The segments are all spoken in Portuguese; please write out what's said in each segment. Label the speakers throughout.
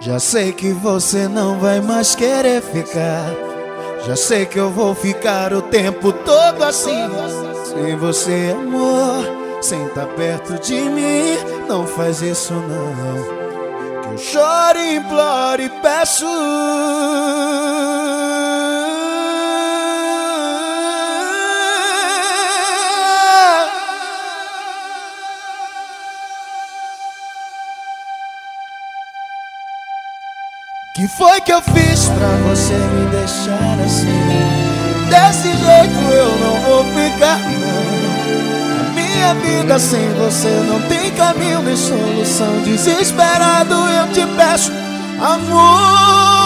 Speaker 1: Já sei que você não vai mais querer ficar. Já sei que eu vou ficar o tempo todo assim. Sem você, amor, sem estar perto de mim. Não faz isso não, que eu choro, imploro e peço. Que foi que eu fiz pra você me deixar assim? Desse jeito eu não vou ficar, não. A minha vida sem você não tem caminho nem solução. Desesperado eu te peço, amor.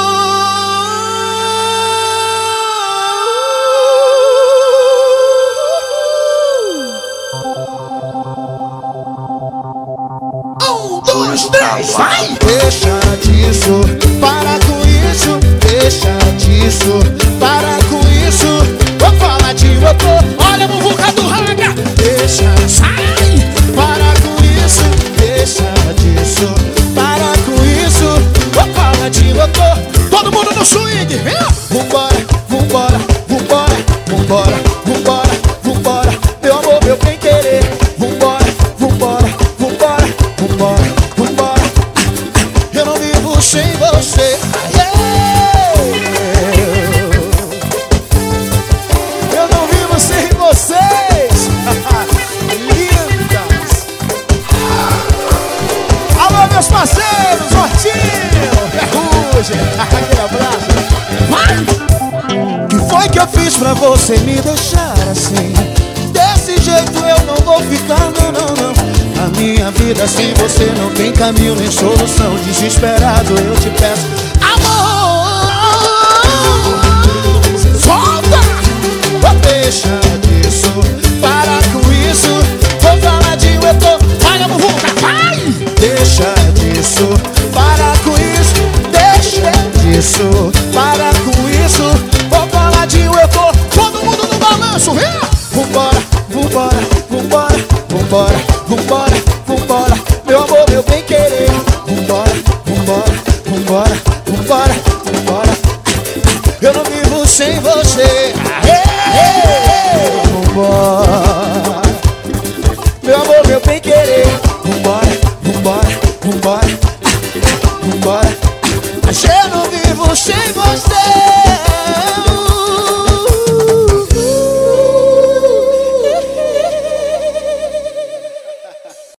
Speaker 2: Um, dois, três, vai!
Speaker 1: Deixa disso, para com isso. Deixa disso, para com isso. Vou falar de outro,
Speaker 2: Olha a muvuca do raga!
Speaker 1: deixa,
Speaker 2: Sai!
Speaker 1: para com isso. Deixa disso, para com isso. Vou falar de outro.
Speaker 2: Todo mundo no swing! Vem!
Speaker 1: Vambora, vambora, vambora, vambora, vambora, vambora. Meu amor, meu bem querer. Vambora, vambora, vambora, vambora, vambora. Eu não vivo sem você. Eu não vivo sem vocês. Lindas. Alô, meus parceiros, Hortinho, Ferrugem. Aquele abraço.
Speaker 2: Vai!
Speaker 1: Que foi que eu fiz pra você me deixar assim? Desse jeito eu não vou ficar, não, não, não. A minha vida sem você não tem caminho nem solução. Desesperado eu te peço, amor.
Speaker 2: Solta!
Speaker 1: Deixa disso, para com isso. Vou falar de eu tô.
Speaker 2: Vai a muvuca! Vai!
Speaker 1: Deixa disso, para com isso. Deixa disso, para com isso. Vou falar de eu tô.
Speaker 2: Todo mundo no balanço! Vem!
Speaker 1: Vambora, vambora, vambora, vambora, vambora, vambora. Meu amor, meu bem querer. Vambora, vambora, vambora, vambora, vambora. Eu não vivo sem você. Aê!